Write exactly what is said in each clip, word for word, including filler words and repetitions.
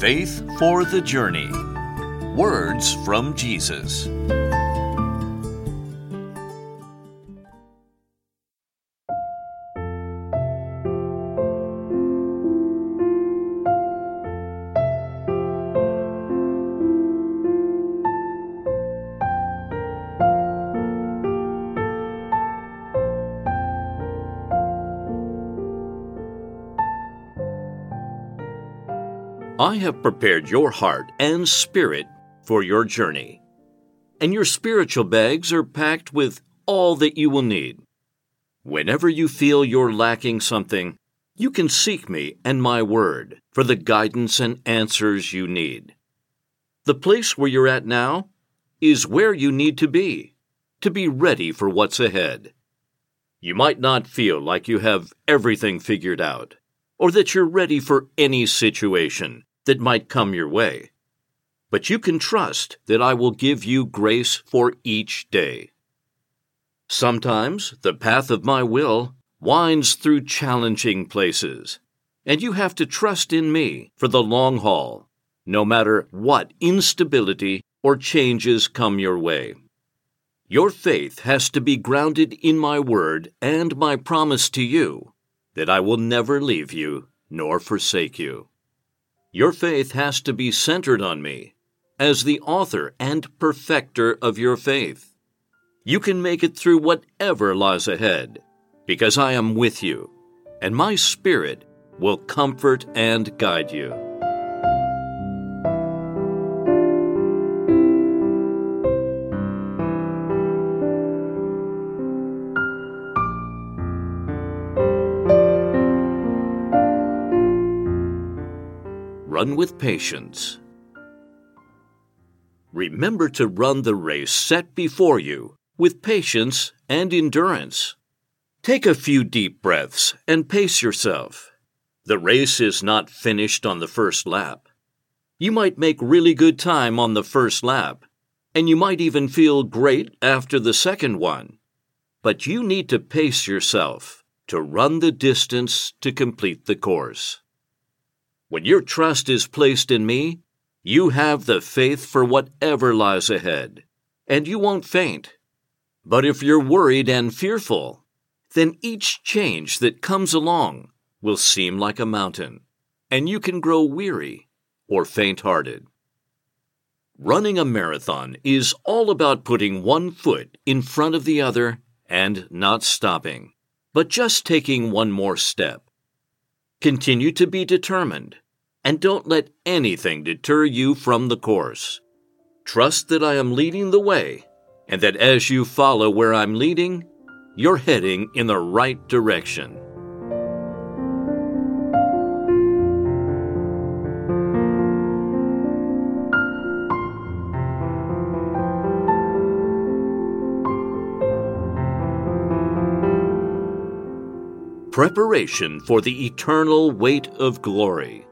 Faith for the Journey. Words from Jesus. I have prepared your heart and spirit for your journey, and your spiritual bags are packed with all that you will need. Whenever you feel you're lacking something, you can seek me and my word for the guidance and answers you need. The place where you're at now is where you need to be, to be ready for what's ahead. You might not feel like you have everything figured out, or that you're ready for any situation that might come your way. But you can trust that I will give you grace for each day. Sometimes the path of my will winds through challenging places, and you have to trust in me for the long haul, no matter what instability or changes come your way. Your faith has to be grounded in my word and my promise to you that I will never leave you nor forsake you. Your faith has to be centered on me as the author and perfecter of your faith. You can make it through whatever lies ahead, because I am with you, and my Spirit will comfort and guide you. Run with patience. Remember to run the race set before you with patience and endurance. Take a few deep breaths and pace yourself. The race is not finished on the first lap. You might make really good time on the first lap, and you might even feel great after the second one. But you need to pace yourself to run the distance to complete the course. When your trust is placed in me, you have the faith for whatever lies ahead, and you won't faint. But if you're worried and fearful, then each change that comes along will seem like a mountain, and you can grow weary or faint-hearted. Running a marathon is all about putting one foot in front of the other and not stopping, but just taking one more step. Continue to be determined, and don't let anything deter you from the course. Trust that I am leading the way, and that as you follow where I'm leading, you're heading in the right direction. Preparation for the eternal weight of glory.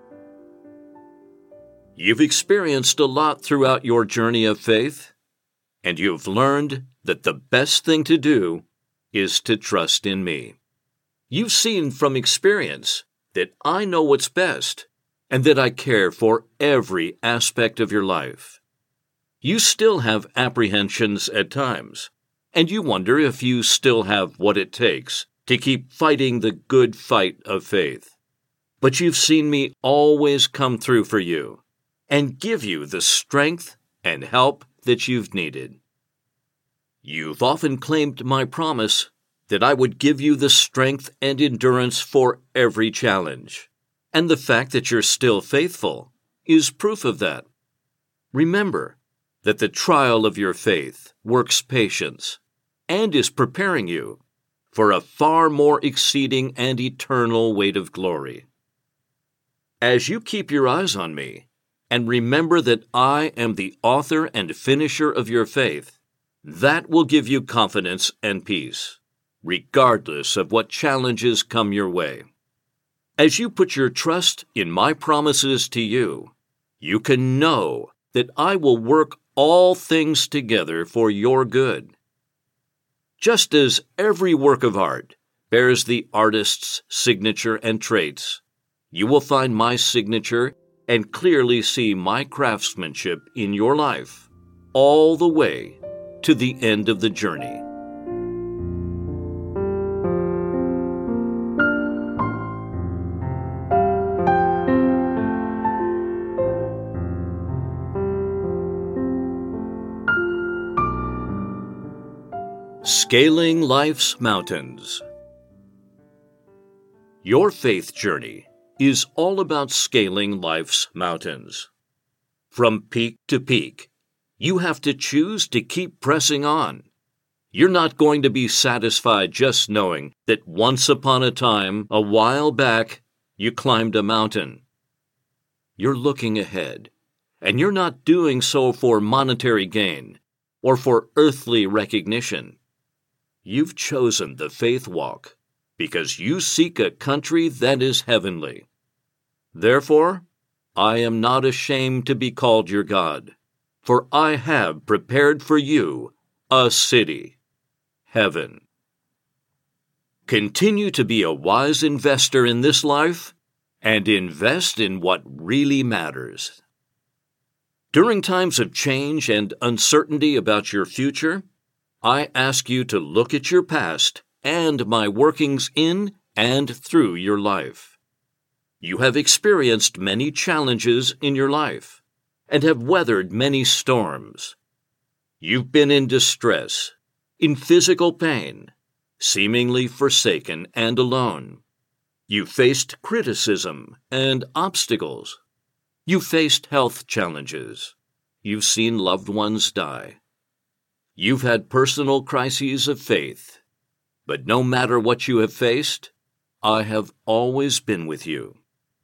You've experienced a lot throughout your journey of faith, and you've learned that the best thing to do is to trust in me. You've seen from experience that I know what's best, and that I care for every aspect of your life. You still have apprehensions at times, and you wonder if you still have what it takes to keep fighting the good fight of faith. But you've seen me always come through for you and give you the strength and help that you've needed. You've often claimed my promise that I would give you the strength and endurance for every challenge, and the fact that you're still faithful is proof of that. Remember that the trial of your faith works patience and is preparing you for a far more exceeding and eternal weight of glory. As you keep your eyes on me, and remember that I am the author and finisher of your faith, that will give you confidence and peace, regardless of what challenges come your way. As you put your trust in my promises to you, you can know that I will work all things together for your good. Just as every work of art bears the artist's signature and traits, you will find my signature and clearly see my craftsmanship in your life all the way to the end of the journey. Scaling Life's Mountains. Your faith journey is all about scaling life's mountains. From peak to peak, you have to choose to keep pressing on. You're not going to be satisfied just knowing that once upon a time, a while back, you climbed a mountain. You're looking ahead, and you're not doing so for monetary gain or for earthly recognition. You've chosen the faith walk because you seek a country that is heavenly. Therefore, I am not ashamed to be called your God, for I have prepared for you a city, heaven. Continue to be a wise investor in this life and invest in what really matters. During times of change and uncertainty about your future, I ask you to look at your past and my workings in and through your life. You have experienced many challenges in your life and have weathered many storms. You've been in distress, in physical pain, seemingly forsaken and alone. You faced criticism and obstacles. You faced health challenges. You've seen loved ones die. You've had personal crises of faith, but no matter what you have faced, I have always been with you.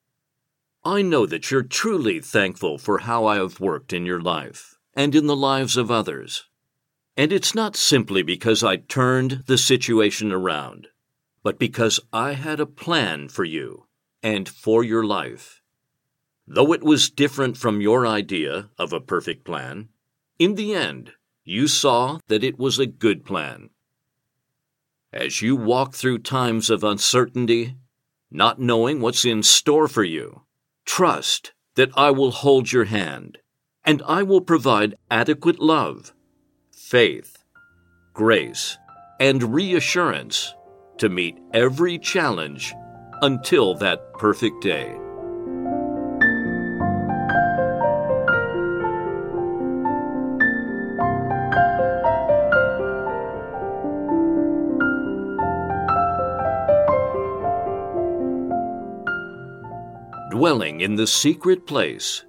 I know that you're truly thankful for how I have worked in your life and in the lives of others. And it's not simply because I turned the situation around, but because I had a plan for you and for your life. Though it was different from your idea of a perfect plan, in the end, you saw that it was a good plan. As you walk through times of uncertainty, not knowing what's in store for you, trust that I will hold your hand, and I will provide adequate love, faith, grace, and reassurance to meet every challenge until that perfect day. Dwelling in the secret place.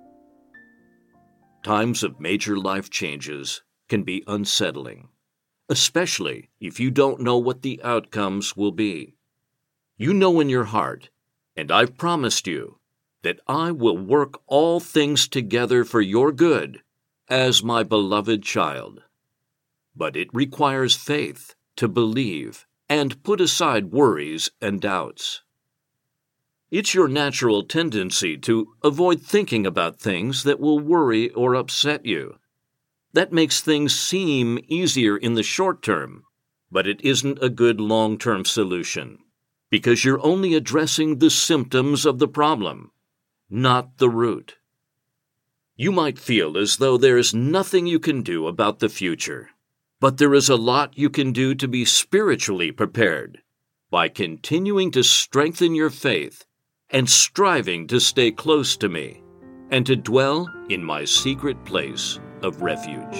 Times of major life changes can be unsettling, especially if you don't know what the outcomes will be. You know in your heart, and I've promised you, that I will work all things together for your good as my beloved child. But it requires faith to believe and put aside worries and doubts. It's your natural tendency to avoid thinking about things that will worry or upset you. That makes things seem easier in the short term, but it isn't a good long-term solution, because you're only addressing the symptoms of the problem, not the root. You might feel as though there is nothing you can do about the future, but there is a lot you can do to be spiritually prepared by continuing to strengthen your faith and striving to stay close to me, and to dwell in my secret place of refuge.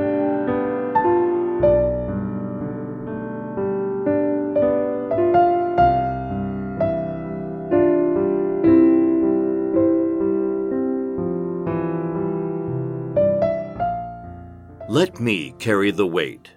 Let me carry the weight.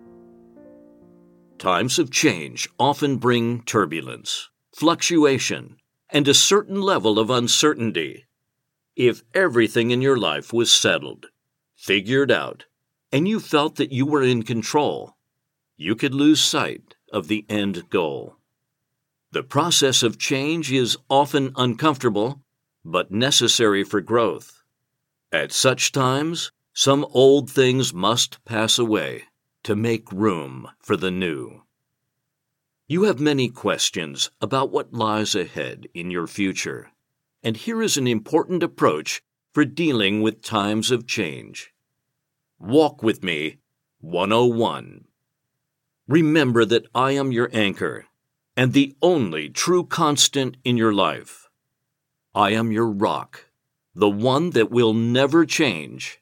Times of change often bring turbulence, fluctuation, and a certain level of uncertainty. If everything in your life was settled, figured out, and you felt that you were in control, you could lose sight of the end goal. The process of change is often uncomfortable, but necessary for growth. At such times, some old things must pass away to make room for the new. You have many questions about what lies ahead in your future. and here is an important approach for dealing with times of change. Walk with me, one oh one. Remember that I am your anchor and the only true constant in your life. I am your rock, the one that will never change.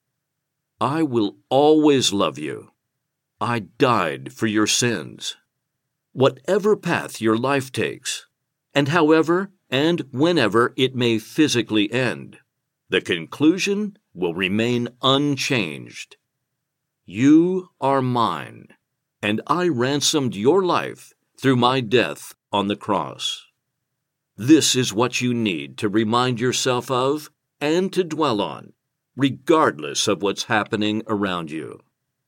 I will always love you. I died for your sins. Whatever path your life takes, and however and whenever it may physically end, the conclusion will remain unchanged. You are mine, and I ransomed your life through my death on the cross. This is what you need to remind yourself of and to dwell on, regardless of what's happening around you.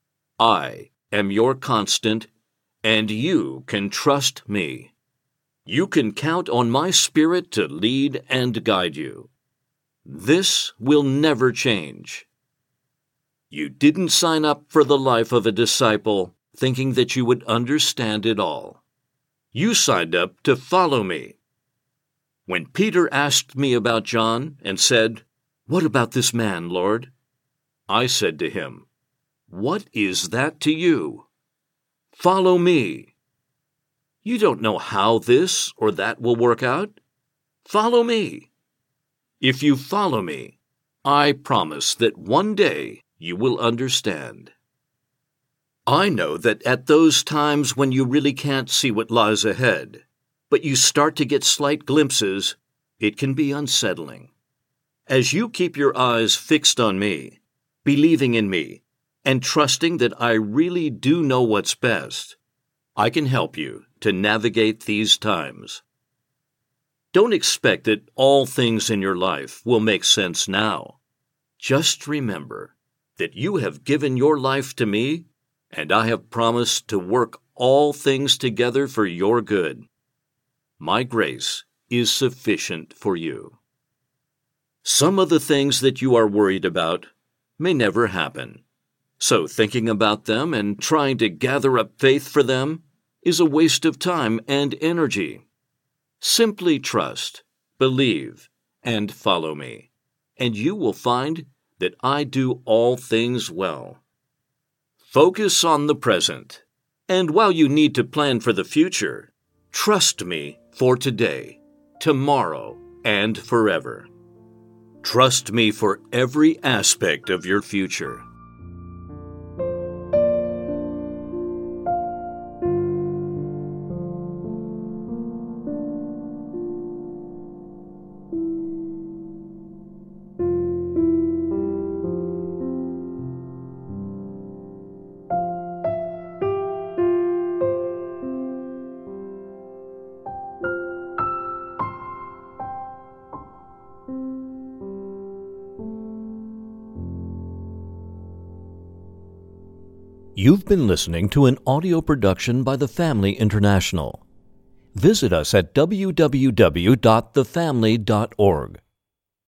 I am your constant, and you can trust me. You can count on my Spirit to lead and guide you. This will never change. You didn't sign up for the life of a disciple thinking that you would understand it all. You signed up to follow me. When Peter asked me about John and said, "What about this man, Lord?" I said to him, "What is that to you? Follow me." You don't know how this or that will work out? Follow me. If you follow me, I promise that one day you will understand. I know that at those times when you really can't see what lies ahead, but you start to get slight glimpses, it can be unsettling. As you keep your eyes fixed on me, believing in me, and trusting that I really do know what's best, I can help you to navigate these times. Don't expect that all things in your life will make sense now. Just remember that you have given your life to me, and I have promised to work all things together for your good. My grace is sufficient for you. Some of the things that you are worried about may never happen, so thinking about them and trying to gather up faith for them is a waste of time and energy. Simply trust, believe, and follow me, and you will find that I do all things well. Focus on the present, and while you need to plan for the future, trust me for today, tomorrow, and forever. Trust me for every aspect of your future. You've been listening to an audio production by The Family International. Visit us at w w w dot the family dot org.